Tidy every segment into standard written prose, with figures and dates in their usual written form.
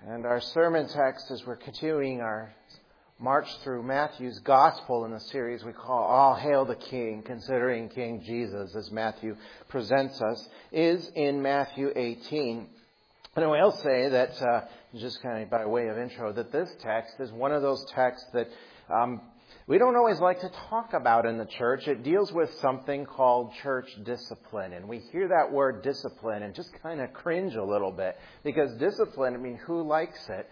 And our sermon text, as we're continuing our march through Matthew's Gospel in the series we call All Hail the King, considering King Jesus as Matthew presents us, is in Matthew 18. And I will say that, just kind of by way of intro, that this text is one of those texts that we don't always like to talk about in the church. It deals with something called church discipline. And we hear that word discipline and just kind of cringe a little bit. Because discipline, I mean, who likes it?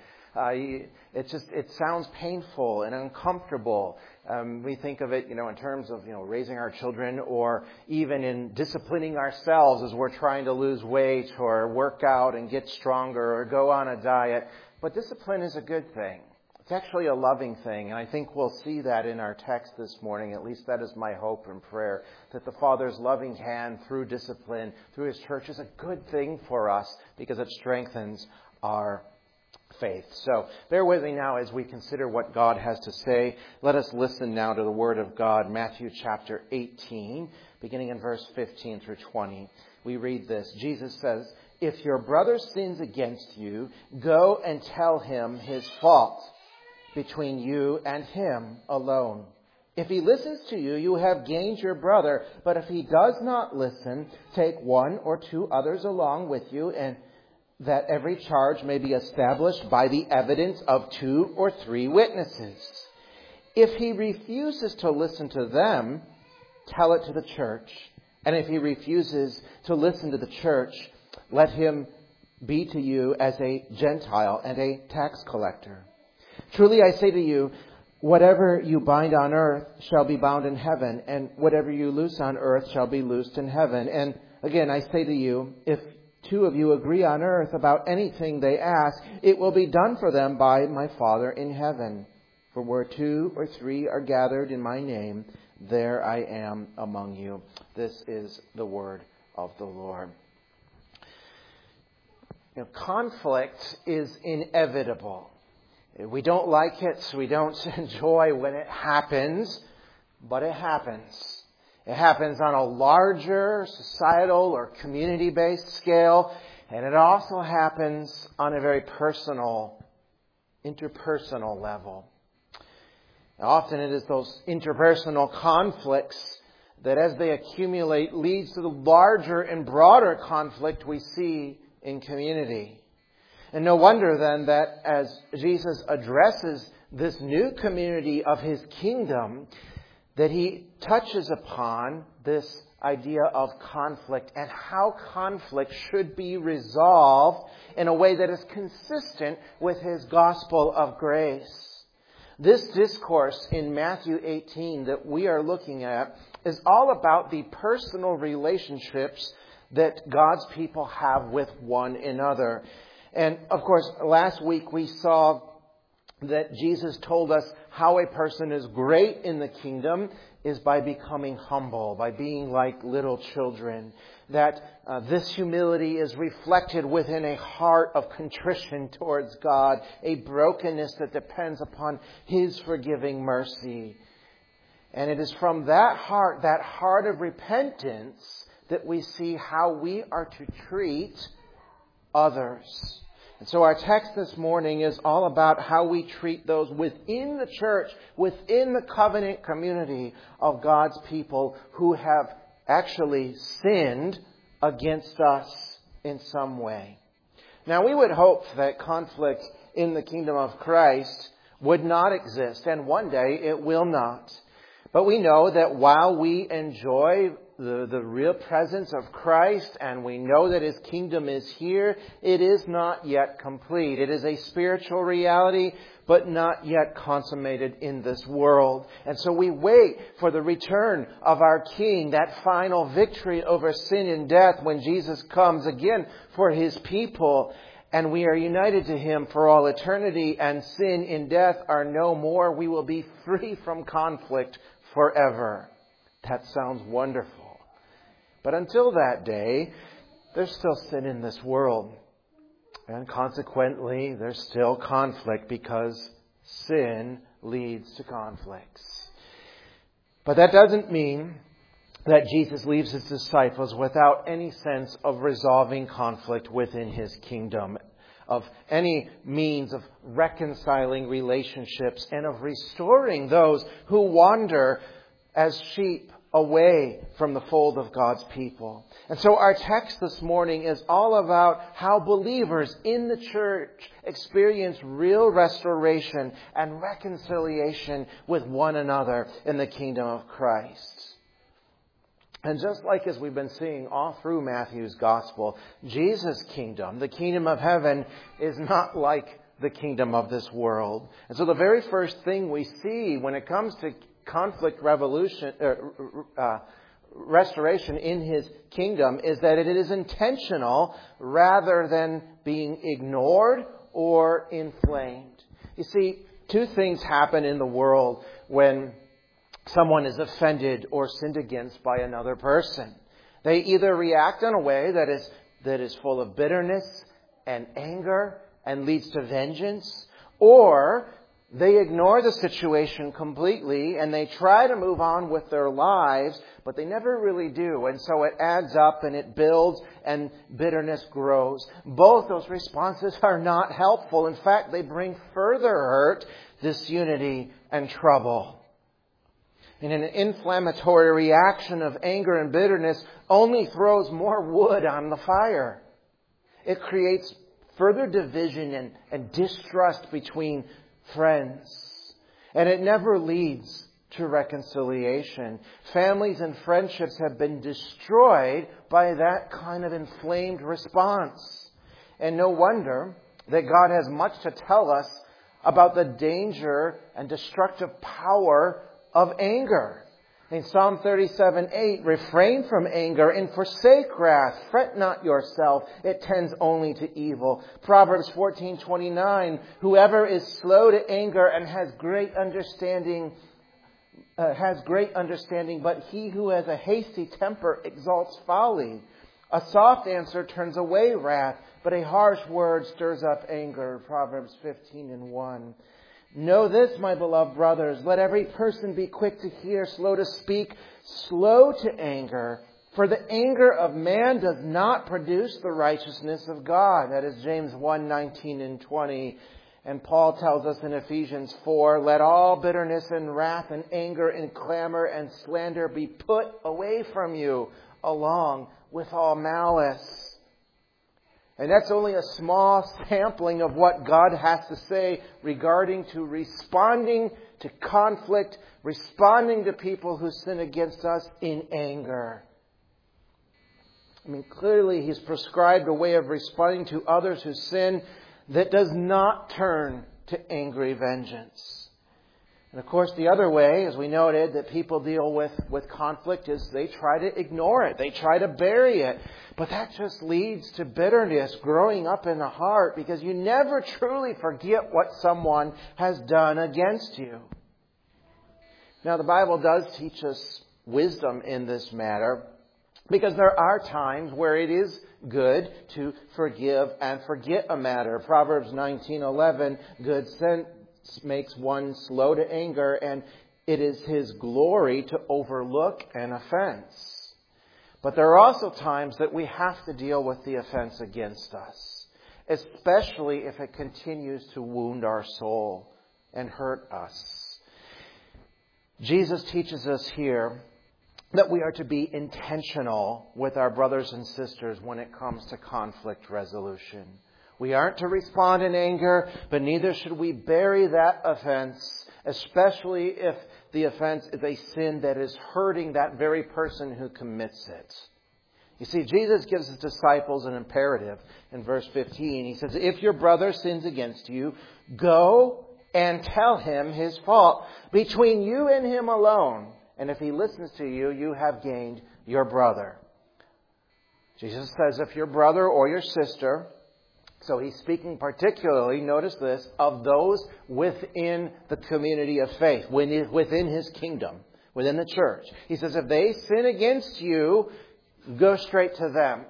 It sounds painful and uncomfortable. We think of it, in terms of, raising our children, or even in disciplining ourselves as we're trying to lose weight or work out and get stronger or go on a diet. But discipline is a good thing. It's actually a loving thing, and I think we'll see that in our text this morning. At least that is my hope and prayer, that the Father's loving hand through discipline, through His church, is a good thing for us because it strengthens our faith. So bear with me now as we consider what God has to say. Let us listen now to the Word of God, Matthew chapter 18, beginning in verse 15 through 20. We read this. Jesus says, "If your brother sins against you, go and tell him his fault between you and him alone. If he listens to you, you have gained your brother. But if he does not listen, take one or two others along with you, and that every charge may be established by the evidence of 2 or 3 witnesses. If he refuses to listen to them, tell it to the church. And if he refuses to listen to the church, let him be to you as a Gentile and a tax collector. Truly I say to you, whatever you bind on earth shall be bound in heaven, and whatever you loose on earth shall be loosed in heaven. And again, I say to you, if 2 of you agree on earth about anything they ask, it will be done for them by my Father in heaven. For where 2 or 3 are gathered in my name, there I am among you." This is the word of the Lord. Conflict is inevitable. We don't like it, we don't enjoy when it happens, but it happens. It happens on a larger societal or community-based scale, and it also happens on a very personal, interpersonal level. And often it is those interpersonal conflicts that, as they accumulate, leads to the larger and broader conflict we see in community. And no wonder then that as Jesus addresses this new community of His kingdom, that He touches upon this idea of conflict and how conflict should be resolved in a way that is consistent with His gospel of grace. This discourse in Matthew 18 that we are looking at is all about the personal relationships that God's people have with one another. And, of course, last week we saw that Jesus told us how a person is great in the kingdom is by becoming humble, by being like little children. That this humility is reflected within a heart of contrition towards God, a brokenness that depends upon His forgiving mercy. And it is from that heart of repentance, that we see how we are to treat others. And so our text this morning is all about how we treat those within the church, within the covenant community of God's people who have actually sinned against us in some way. Now, we would hope that conflict in the kingdom of Christ would not exist, and one day it will not. But we know that while we enjoy the real presence of Christ, and we know that His kingdom is here, it is not yet complete. It is a spiritual reality, but not yet consummated in this world. And so we wait for the return of our King, that final victory over sin and death when Jesus comes again for His people. And we are united to Him for all eternity, and sin and death are no more. We will be free from conflict forever. That sounds wonderful. But until that day, there's still sin in this world. And consequently, there's still conflict because sin leads to conflicts. But that doesn't mean that Jesus leaves His disciples without any sense of resolving conflict within His kingdom. of any means of reconciling relationships and of restoring those who wander as sheep away from the fold of God's people. And so our text this morning is all about how believers in the church experience real restoration and reconciliation with one another in the kingdom of Christ. And just like as we've been seeing all through Matthew's gospel, Jesus' kingdom, the kingdom of heaven, is not like the kingdom of this world. And so the very first thing we see when it comes to restoration in His kingdom is that it is intentional rather than being ignored or inflamed. You see, two things happen in the world when someone is offended or sinned against by another person. They either react in a way that is full of bitterness and anger and leads to vengeance, or they ignore the situation completely and they try to move on with their lives, but they never really do. And so it adds up and it builds and bitterness grows. Both those responses are not helpful. In fact, they bring further hurt, disunity, and trouble. And an inflammatory reaction of anger and bitterness only throws more wood on the fire. It creates further division and distrust between friends. And it never leads to reconciliation. Families and friendships have been destroyed by that kind of inflamed response. And no wonder that God has much to tell us about the danger and destructive power of anger. In Psalm 37:8, refrain from anger and forsake wrath. Fret not yourself, it tends only to evil. Proverbs 14:29, whoever is slow to anger and has great understanding, but he who has a hasty temper exalts folly. A soft answer turns away wrath, but a harsh word stirs up anger. Proverbs 15:1. Know this, my beloved brothers, let every person be quick to hear, slow to speak, slow to anger. For the anger of man does not produce the righteousness of God. That is James 1:19 and 20. And Paul tells us in Ephesians 4, let all bitterness and wrath and anger and clamor and slander be put away from you, along with all malice. And that's only a small sampling of what God has to say regarding to responding to conflict, responding to people who sin against us in anger. I mean, clearly He's prescribed a way of responding to others who sin that does not turn to angry vengeance. And of course, the other way, as we noted, that people deal with conflict is they try to ignore it. They try to bury it. But that just leads to bitterness growing up in the heart because you never truly forget what someone has done against you. Now, the Bible does teach us wisdom in this matter because there are times where it is good to forgive and forget a matter. Proverbs 19:11, good sense makes one slow to anger, and it is his glory to overlook an offense. But there are also times that we have to deal with the offense against us, especially if it continues to wound our soul and hurt us. Jesus teaches us here that we are to be intentional with our brothers and sisters when it comes to conflict resolution. We aren't to respond in anger, but neither should we bury that offense, especially if the offense is a sin that is hurting that very person who commits it. You see, Jesus gives His disciples an imperative in verse 15. He says, if your brother sins against you, go and tell him his fault between you and him alone. And if he listens to you, you have gained your brother. Jesus says, if your brother or your sister... So He's speaking particularly, notice this, of those within the community of faith, within His kingdom, within the church. He says, if they sin against you, go straight to them.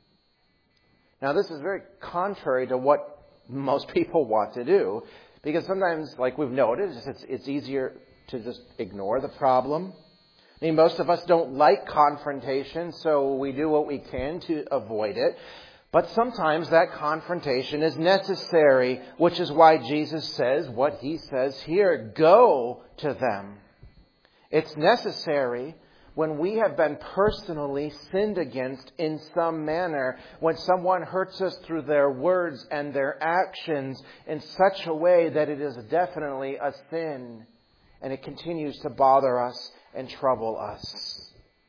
Now, this is very contrary to what most people want to do, because sometimes, like we've noticed, it's easier to just ignore the problem. I mean, most of us don't like confrontation, so we do what we can to avoid it. But sometimes that confrontation is necessary, which is why Jesus says what he says here, go to them. It's necessary when we have been personally sinned against in some manner, when someone hurts us through their words and their actions in such a way that it is definitely a sin, and it continues to bother us and trouble us.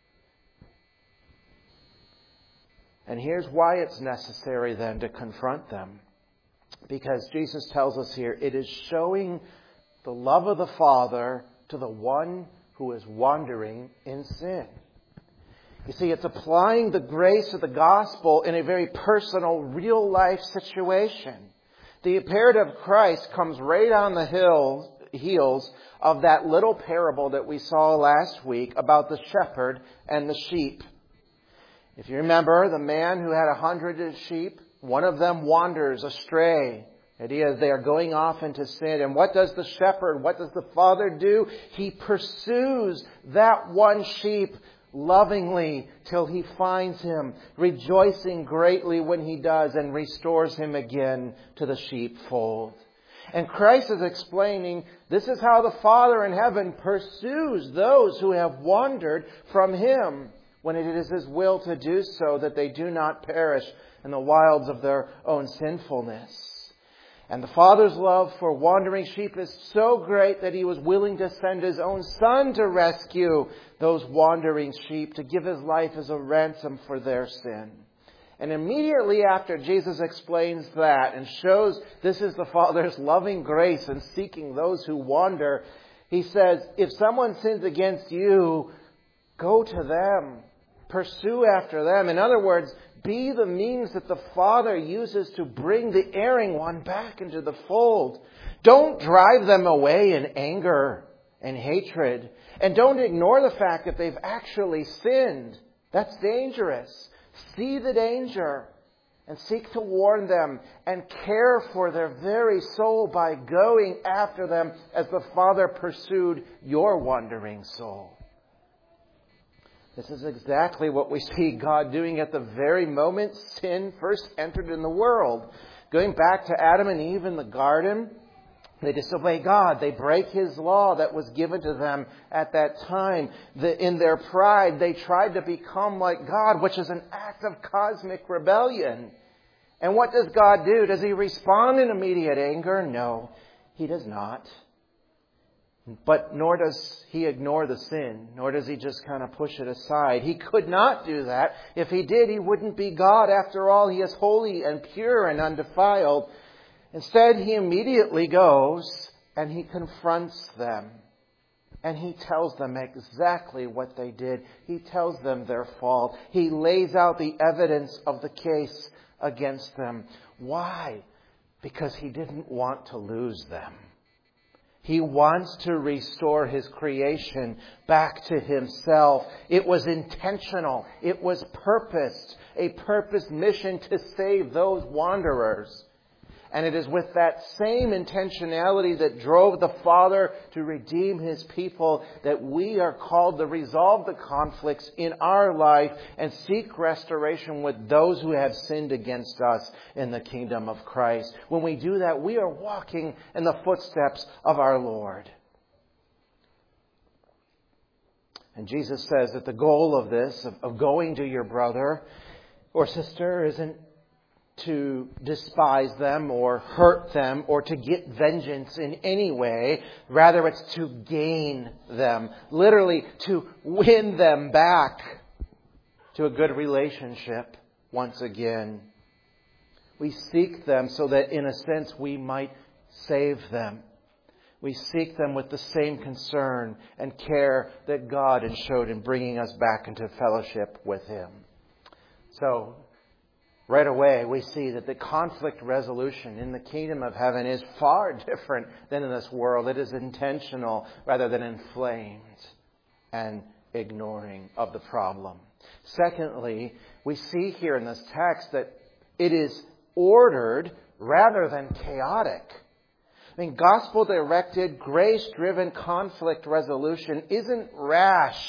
And here's why it's necessary then to confront them. Because Jesus tells us here, it is showing the love of the Father to the one who is wandering in sin. You see, it's applying the grace of the gospel in a very personal, real-life situation. The imperative of Christ comes right on the heels of that little parable that we saw last week about the shepherd and the sheep. If you remember, the man who had 100 sheep, one of them wanders astray. They are going off into sin. And what does the shepherd, what does the father do? He pursues that one sheep lovingly till he finds him, rejoicing greatly when he does, and restores him again to the sheepfold. And Christ is explaining this is how the Father in heaven pursues those who have wandered from him, when it is his will to do so, that they do not perish in the wilds of their own sinfulness. And the Father's love for wandering sheep is so great that he was willing to send his own Son to rescue those wandering sheep, to give his life as a ransom for their sin. And immediately after Jesus explains that and shows this is the Father's loving grace in seeking those who wander, he says, if someone sins against you, go to them. Pursue after them. In other words, be the means that the Father uses to bring the erring one back into the fold. Don't drive them away in anger and hatred. And don't ignore the fact that they've actually sinned. That's dangerous. See the danger and seek to warn them and care for their very soul by going after them as the Father pursued your wandering soul. This is exactly what we see God doing at the very moment sin first entered in the world. Going back to Adam and Eve in the garden, they disobey God. They break his law that was given to them at that time. In their pride, they tried to become like God, which is an act of cosmic rebellion. And what does God do? Does he respond in immediate anger? No, he does not. But nor does he ignore the sin, nor does he just kind of push it aside. He could not do that. If he did, he wouldn't be God. After all, he is holy and pure and undefiled. Instead, he immediately goes and he confronts them. And he tells them exactly what they did. He tells them their fault. He lays out the evidence of the case against them. Why? Because he didn't want to lose them. He wants to restore his creation back to himself. It was intentional. It was purposed. A purposed mission to save those wanderers. And it is with that same intentionality that drove the Father to redeem his people that we are called to resolve the conflicts in our life and seek restoration with those who have sinned against us in the kingdom of Christ. When we do that, we are walking in the footsteps of our Lord. And Jesus says that the goal of this, of going to your brother or sister, isn't to despise them or hurt them or to get vengeance in any way. Rather, it's to gain them. Literally, to win them back to a good relationship once again. We seek them so that, in a sense, we might save them. We seek them with the same concern and care that God has showed in bringing us back into fellowship with him. So, right away, we see that the conflict resolution in the kingdom of heaven is far different than in this world. It is intentional rather than inflamed and ignoring of the problem. Secondly, we see here in this text that it is ordered rather than chaotic. I mean, gospel-directed, grace-driven conflict resolution isn't rash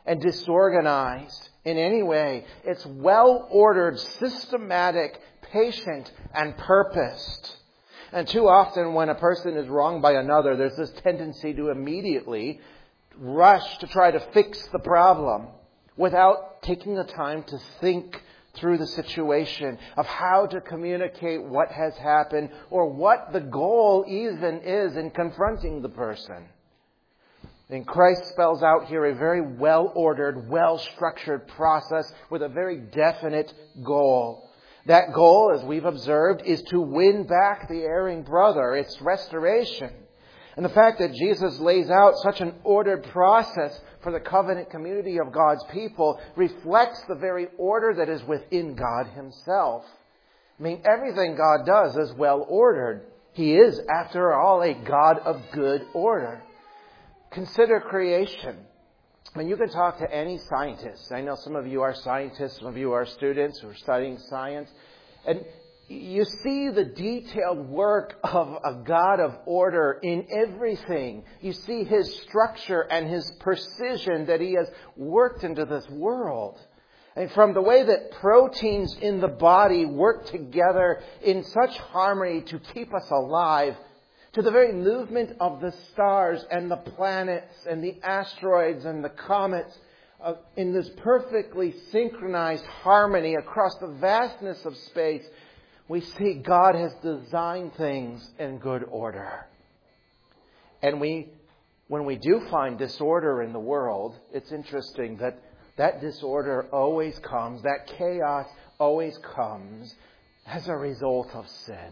and disorganized in any way. It's well-ordered, systematic, patient, and purposed. And too often when a person is wronged by another, there's this tendency to immediately rush to try to fix the problem without taking the time to think through the situation of how to communicate what has happened or what the goal even is in confronting the person. And Christ spells out here a very well-ordered, well-structured process with a very definite goal. That goal, as we've observed, is to win back the erring brother. It's restoration. And the fact that Jesus lays out such an ordered process for the covenant community of God's people reflects the very order that is within God Himself. I mean, everything God does is well ordered. He is, after all, a God of good order. Consider creation. I mean, you can talk to any scientist. I know some of you are scientists, some of you are students who are studying science. And you see the detailed work of a God of order in everything. You see His structure and His precision that He has worked into this world. And from the way that proteins in the body work together in such harmony to keep us alive, to the very movement of the stars and the planets and the asteroids and the comets in this perfectly synchronized harmony across the vastness of space, we see God has designed things in good order. And when we do find disorder in the world, it's interesting that disorder always comes, that chaos always comes as a result of sin.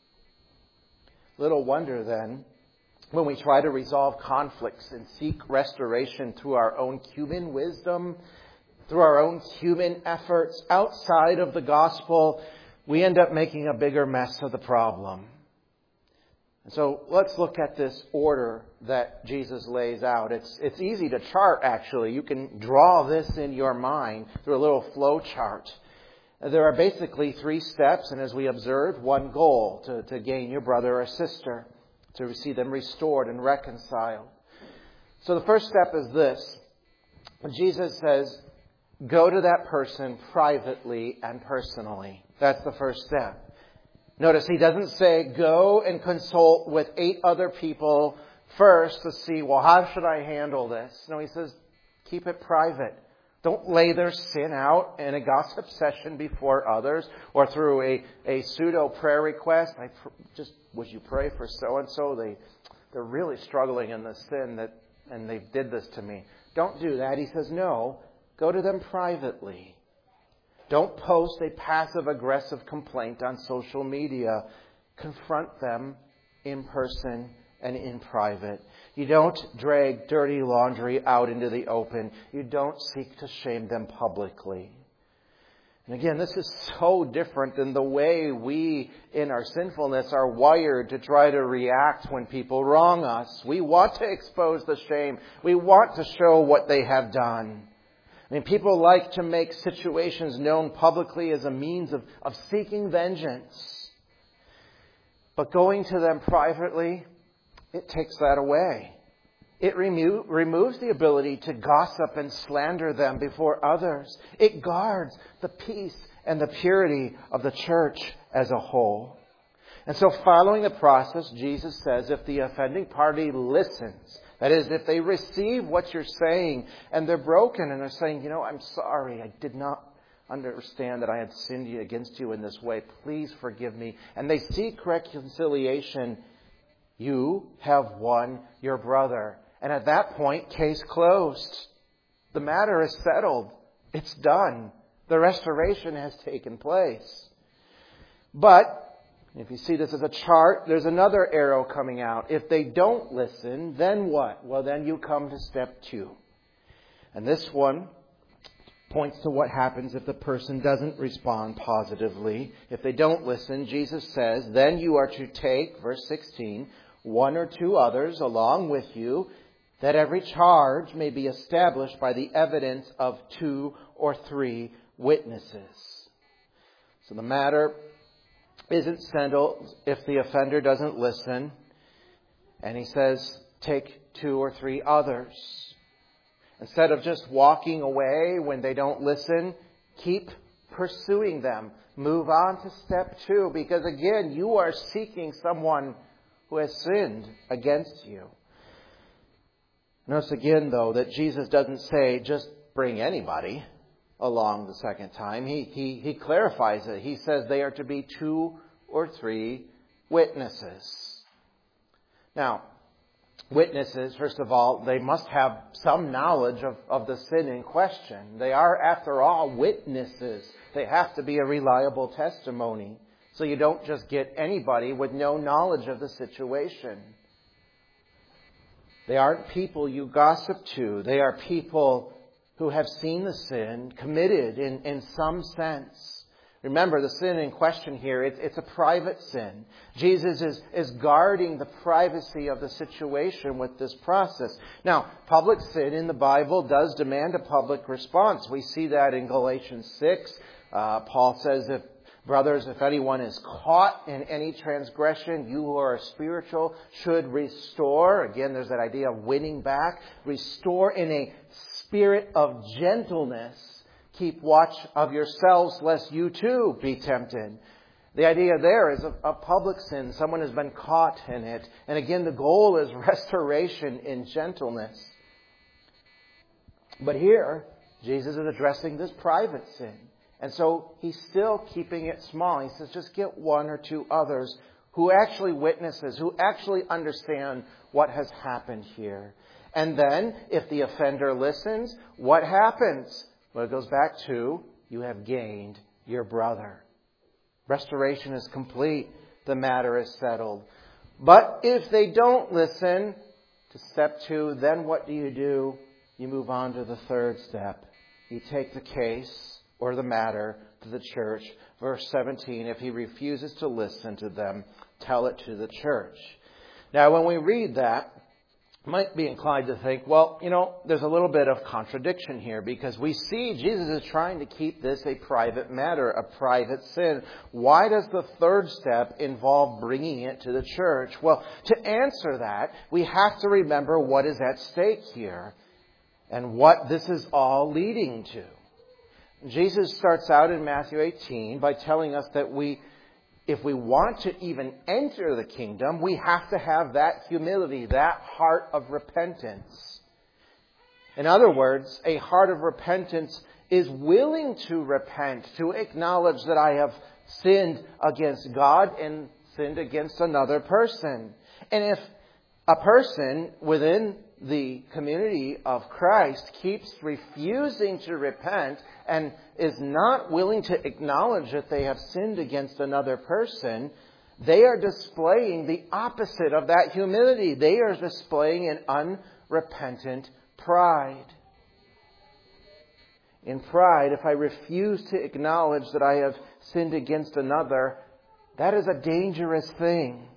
Little wonder then, when we try to resolve conflicts and seek restoration through our own human wisdom, through our own human efforts outside of the gospel, we end up making a bigger mess of the problem. And so let's look at this order that Jesus lays out. It's easy to chart, actually. You can draw this in your mind through a little flow chart. There are basically 3 steps, and as we observed, one goal, to gain your brother or sister, to see them restored and reconciled. So the first step is this. Jesus says, go to that person privately and personally. That's the first step. Notice He doesn't say, go and consult with 8 other people first to see, well, how should I handle this? No, He says, keep it private. Don't lay their sin out in a gossip session before others or through a pseudo prayer request. Would you pray for so-and-so? They're really struggling in the sin and they did this to me. Don't do that. He says, no, go to them privately. Don't post a passive-aggressive complaint on social media. Confront them in person and in private. You don't drag dirty laundry out into the open. You don't seek to shame them publicly. And again, this is so different than the way we, in our sinfulness, are wired to try to react when people wrong us. We want to expose the shame. We want to show what they have done. I mean, people like to make situations known publicly as a means of seeking vengeance. But going to them privately, it takes that away. It removes the ability to gossip and slander them before others. It guards the peace and the purity of the church as a whole. And so following the process, Jesus says, if the offending party listens, that is, if they receive what you're saying and they're broken and they're saying, I'm sorry, I did not understand that I had sinned against you in this way. Please forgive me. And they seek reconciliation. You have won your brother. And at that point, case closed. The matter is settled. It's done. The restoration has taken place. But if you see this as a chart, there's another arrow coming out. If they don't listen, then what? Well, then you come to step 2. And this one points to what happens if the person doesn't respond positively. If they don't listen, Jesus says, then you are to take, verse 16, 1 or 2 others along with you, that every charge may be established by the evidence of 2 or 3 witnesses. So the matter isn't settled if the offender doesn't listen. And he says, take 2 or 3 others. Instead of just walking away when they don't listen, keep pursuing them. Move on to step 2, because again, you are seeking someone who has sinned against you. Notice again, though, that Jesus doesn't say just bring anybody along the second time. He clarifies it. He says they are to be 2 or 3 witnesses. Now, witnesses, first of all, they must have some knowledge of the sin in question. They are, after all, witnesses. They have to be a reliable testimony. So you don't just get anybody with no knowledge of the situation. They aren't people you gossip to. They are people who have seen the sin committed in some sense. Remember, the sin in question here, it's a private sin. Jesus is guarding the privacy of the situation with this process. Now, public sin in the Bible does demand a public response. We see that in Galatians 6. Paul says, brothers, if anyone is caught in any transgression, you who are spiritual should restore. Again, there's that idea of winning back. Restore in a spirit of gentleness. Keep watch of yourselves, lest you too be tempted. The idea there is a public sin. Someone has been caught in it. And again, the goal is restoration in gentleness. But here, Jesus is addressing this private sin. And so he's still keeping it small. He says, just get 1 or 2 others who actually witnesses, who actually understand what has happened here. And then, if the offender listens, what happens? Well, it goes back to, you have gained your brother. Restoration is complete. The matter is settled. But if they don't listen to step 2, then what do? You move on to the third step. You take the case or the matter to the church. Verse 17, if he refuses to listen to them, tell it to the church. Now, when we read that, might be inclined to think, well, there's a little bit of contradiction here, because we see Jesus is trying to keep this a private matter, a private sin. Why does the third step involve bringing it to the church? Well, to answer that, we have to remember what is at stake here and what this is all leading to. Jesus starts out in Matthew 18 by telling us that if we want to even enter the kingdom, we have to have that humility, that heart of repentance. In other words, a heart of repentance is willing to repent, to acknowledge that I have sinned against God and sinned against another person. And if a person within the community of Christ keeps refusing to repent and is not willing to acknowledge that they have sinned against another person, they are displaying the opposite of that humility. They are displaying an unrepentant pride. In pride, if I refuse to acknowledge that I have sinned against another, that is a dangerous thing.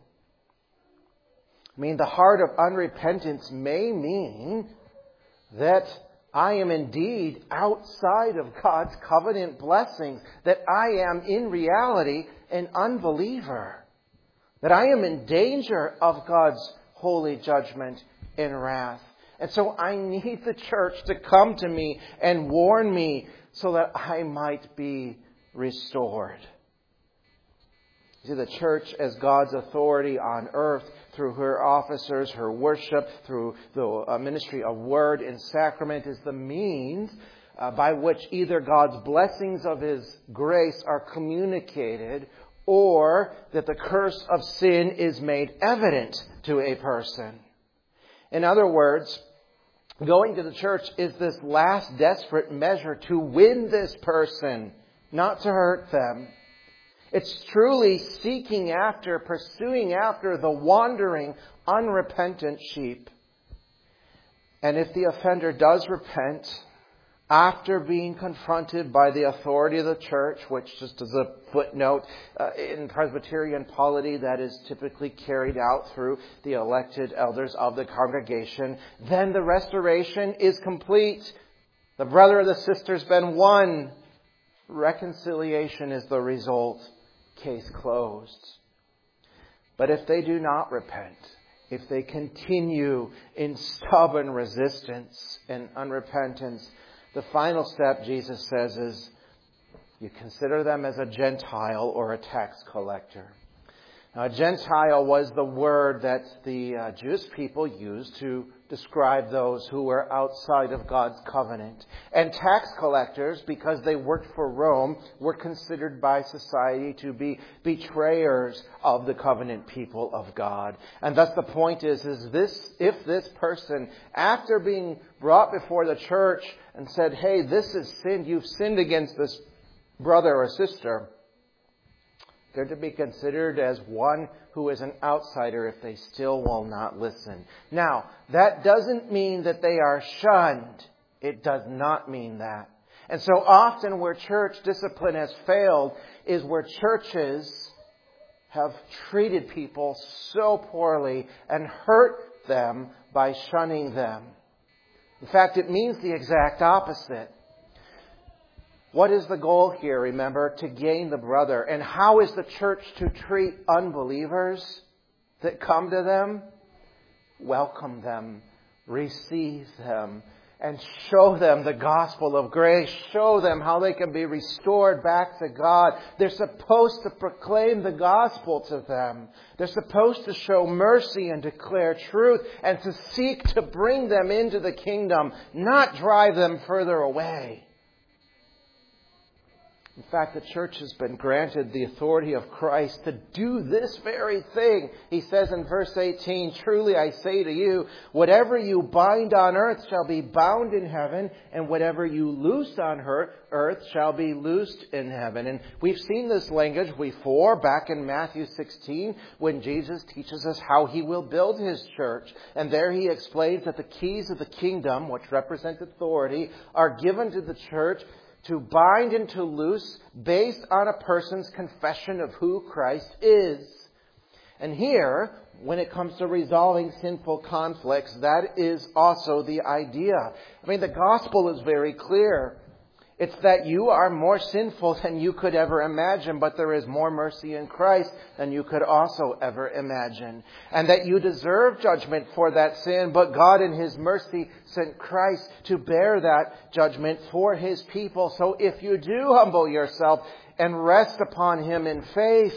The heart of unrepentance may mean that I am indeed outside of God's covenant blessings, that I am in reality an unbeliever, that I am in danger of God's holy judgment and wrath. And so I need the church to come to me and warn me so that I might be restored. See, the church as God's authority on earth, through her officers, her worship, through the ministry of word and sacrament, is the means by which either God's blessings of His grace are communicated, or that the curse of sin is made evident to a person. In other words, going to the church is this last desperate measure to win this person, not to hurt them. It's truly seeking after, pursuing after the wandering, unrepentant sheep. And if the offender does repent after being confronted by the authority of the church, which, just as a footnote, in Presbyterian polity, that is typically carried out through the elected elders of the congregation, then the restoration is complete. The brother or the sister's been won. Reconciliation is the result. Case closed. But if they do not repent, if they continue in stubborn resistance and unrepentance, the final step, Jesus says, is you consider them as a Gentile or a tax collector. Now, a Gentile was the word that the Jewish people used to describe those who were outside of God's covenant. And tax collectors, because they worked for Rome, were considered by society to be betrayers of the covenant people of God. And thus the point is if this person, after being brought before the church and said, hey, this is sin, you've sinned against this brother or sister, they're to be considered as one who is an outsider if they still will not listen. Now, that doesn't mean that they are shunned. It does not mean that. And so often where church discipline has failed is where churches have treated people so poorly and hurt them by shunning them. In fact, it means the exact opposite. What is the goal here, remember? To gain the brother. And how is the church to treat unbelievers that come to them? Welcome them, receive them, and show them the gospel of grace. Show them how they can be restored back to God. They're supposed to proclaim the gospel to them. They're supposed to show mercy and declare truth and to seek to bring them into the kingdom, not drive them further away. In fact, the church has been granted the authority of Christ to do this very thing. He says in verse 18, truly I say to you, whatever you bind on earth shall be bound in heaven, and whatever you loose on earth shall be loosed in heaven. And we've seen this language before back in Matthew 16 when Jesus teaches us how he will build his church. And there he explains that the keys of the kingdom, which represent authority, are given to the church to bind and to loose based on a person's confession of who Christ is. And here, when it comes to resolving sinful conflicts, that is also the idea. I mean, the gospel is very clear. It's that you are more sinful than you could ever imagine, but there is more mercy in Christ than you could also ever imagine. And that you deserve judgment for that sin, but God in his mercy sent Christ to bear that judgment for his people. So if you do humble yourself and rest upon him in faith,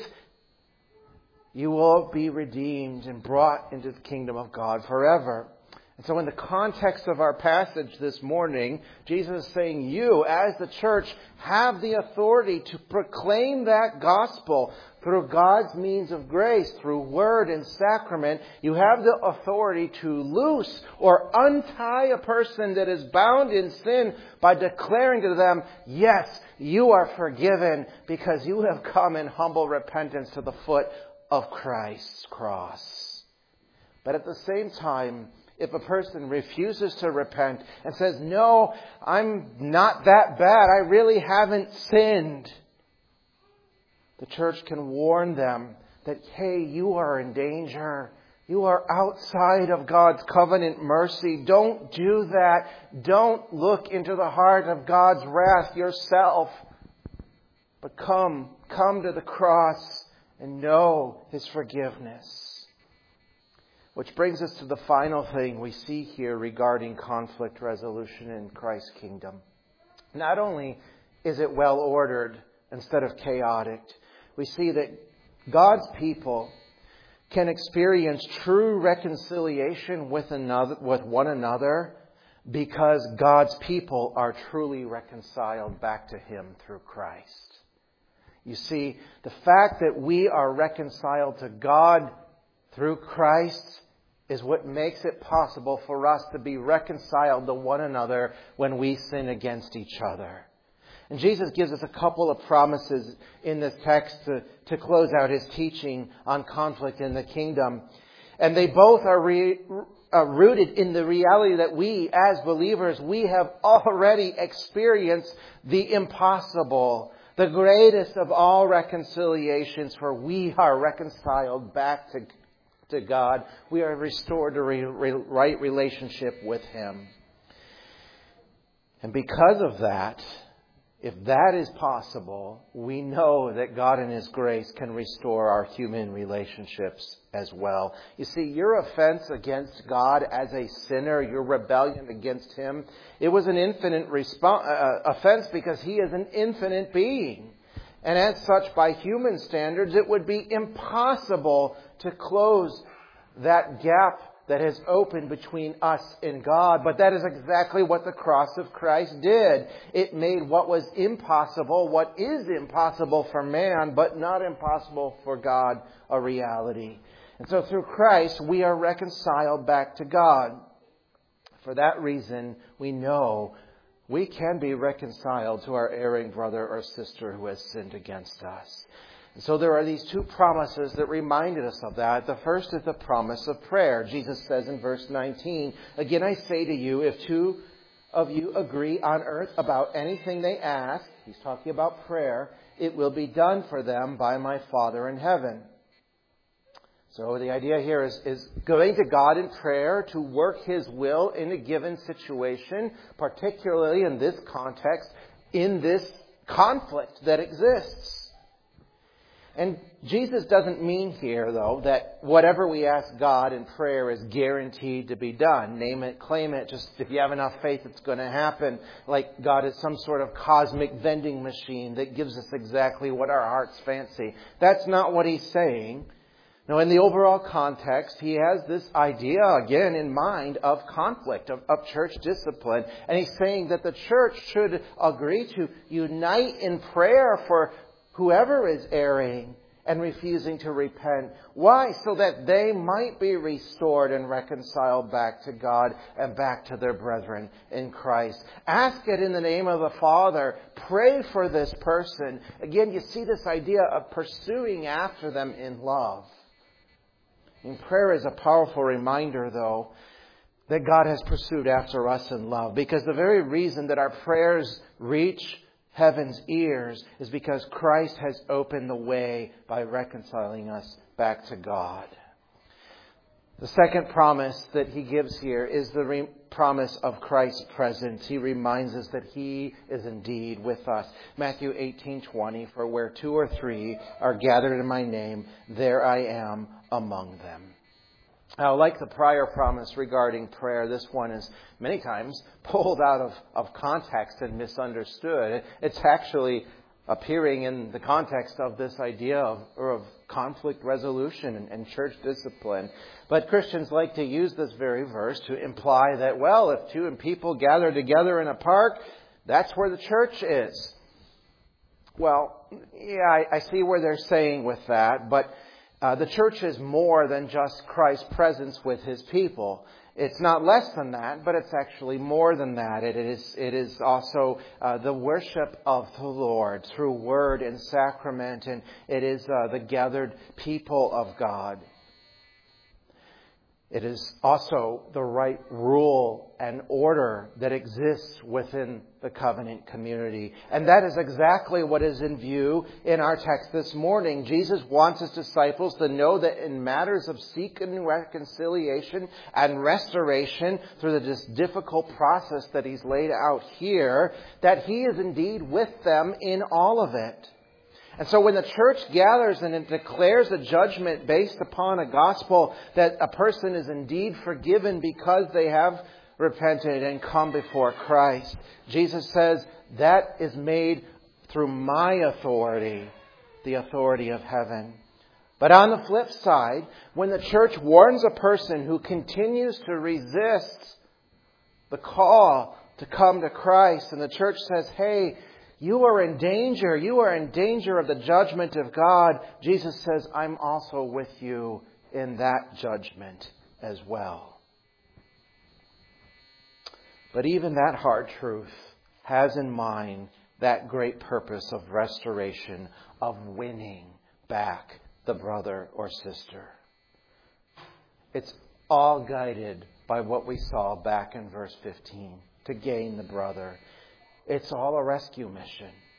you will be redeemed and brought into the kingdom of God forever. And so in the context of our passage this morning, Jesus is saying you, as the church, have the authority to proclaim that gospel through God's means of grace, through word and sacrament. You have the authority to loose or untie a person that is bound in sin by declaring to them, yes, you are forgiven because you have come in humble repentance to the foot of Christ's cross. But at the same time, if a person refuses to repent and says, no, I'm not that bad, I really haven't sinned, the church can warn them that, hey, you are in danger. You are outside of God's covenant mercy. Don't do that. Don't look into the heart of God's wrath yourself. But come to the cross and know his forgiveness. Which brings us to the final thing we see here regarding conflict resolution in Christ's kingdom. Not only is it well ordered instead of chaotic, we see that God's people can experience true reconciliation with one another because God's people are truly reconciled back to him through Christ. You see, the fact that we are reconciled to God through Christ is what makes it possible for us to be reconciled to one another when we sin against each other. And Jesus gives us a couple of promises in this text to close out his teaching on conflict in the kingdom. And they both are rooted in the reality that we, as believers, we have already experienced the impossible, the greatest of all reconciliations, for we are reconciled back to God. We are restored to right relationship with him. And because of that, If that is possible, we know that God in His grace can restore our human relationships as well. You see, your offense against God as a sinner, your rebellion against Him, it was an infinite offense because He is an infinite being. And as such, by human standards, it would be impossible to close that gap that has opened between us and God. But that is exactly what the cross of Christ did. It made what was impossible, what is impossible for man, but not impossible for God, a reality. And so through Christ, we are reconciled back to God. For that reason, we know we can be reconciled to our erring brother or sister who has sinned against us. And so there are these two promises that reminded us of that. The first is the promise of prayer. Jesus says in verse 19, "Again I say to you, if two of you agree on earth about anything they ask," he's talking about prayer, "it will be done for them by my Father in heaven." So the idea here is going to God in prayer to work His will in a given situation, particularly in this context, in this conflict that exists. And Jesus doesn't mean here, though, that whatever we ask God in prayer is guaranteed to be done. Name it, claim it. Just if you have enough faith, it's going to happen. Like God is some sort of cosmic vending machine that gives us exactly what our hearts fancy. That's not what He's saying. No, in the overall context, He has this idea, again, in mind of conflict, of church discipline. And He's saying that the church should agree to unite in prayer for whoever is erring and refusing to repent. Why? So that they might be restored and reconciled back to God and back to their brethren in Christ. Ask it in the name of the Father. Pray for this person. Again, you see this idea of pursuing after them in love. And prayer is a powerful reminder, though, that God has pursued after us in love. Because the very reason that our prayers reach heaven's ears is because Christ has opened the way by reconciling us back to God. The second promise that He gives here is the promise of Christ's presence. He reminds us that He is indeed with us. Matthew 18:20, "For where 2 or 3 are gathered in my name, there I am among them." Now, like the prior promise regarding prayer, this one is many times pulled out of context and misunderstood. It's actually appearing in the context of this idea of conflict resolution and church discipline. But Christians like to use this very verse to imply that, well, if 2 people gather together in a park, that's where the church is. Well, yeah, I see where they're saying with that, but the church is more than just Christ's presence with His people. It's not less than that, but it's actually more than that. It is also the worship of the Lord through word and sacrament, and it is the gathered people of God. It is also the right rule and order that exists within the covenant community. And that is exactly what is in view in our text this morning. Jesus wants His disciples to know that in matters of seeking reconciliation and restoration through this difficult process that He's laid out here, that He is indeed with them in all of it. And so when the church gathers and it declares a judgment based upon a gospel that a person is indeed forgiven because they have repented and come before Christ, Jesus says that is made through my authority, the authority of heaven. But on the flip side, when the church warns a person who continues to resist the call to come to Christ, and the church says, hey, you are in danger. You are in danger of the judgment of God. Jesus says, I'm also with you in that judgment as well. But even that hard truth has in mind that great purpose of restoration, of winning back the brother or sister. It's all guided by what we saw back in verse 15, to gain the brother. It's all a rescue mission.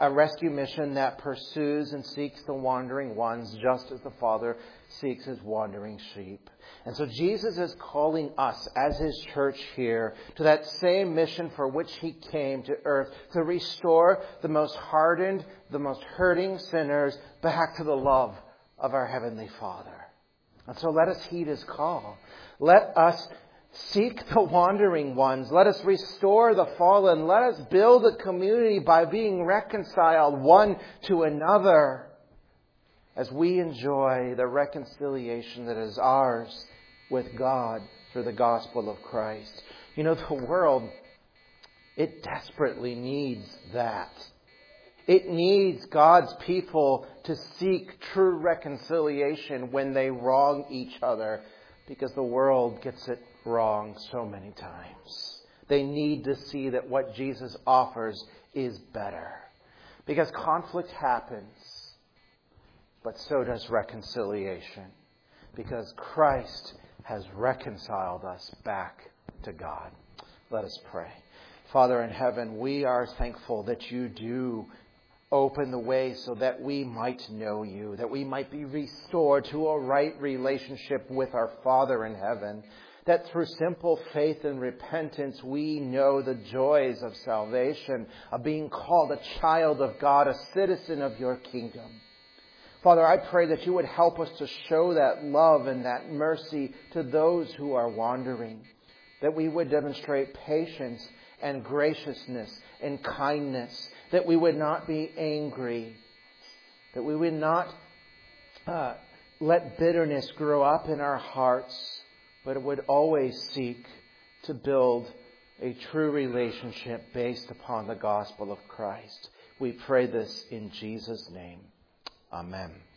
a rescue mission that pursues and seeks the wandering ones just as the Father seeks his wandering sheep. And so Jesus is calling us as his church here to that same mission for which he came to earth, to restore the most hardened, the most hurting sinners back to the love of our Heavenly Father. And so let us heed his call. Let us seek the wandering ones. Let us restore the fallen. Let us build a community by being reconciled one to another as we enjoy the reconciliation that is ours with God through the gospel of Christ. You know, the world, it desperately needs that. It needs God's people to seek true reconciliation when they wrong each other, because the world gets it wrong so many times. They need to see that what Jesus offers is better. Because conflict happens, but so does reconciliation. Because Christ has reconciled us back to God. Let us pray. Father in heaven, we are thankful that you do open the way so that we might know you, that we might be restored to a right relationship with our Father in heaven, that through simple faith and repentance we know the joys of salvation, of being called a child of God, a citizen of your kingdom. Father, I pray that you would help us to show that love and that mercy to those who are wandering, that we would demonstrate patience and graciousness and kindness, that we would not be angry, that we would not let bitterness grow up in our hearts, but would always seek to build a true relationship based upon the gospel of Christ. We pray this in Jesus' name. Amen.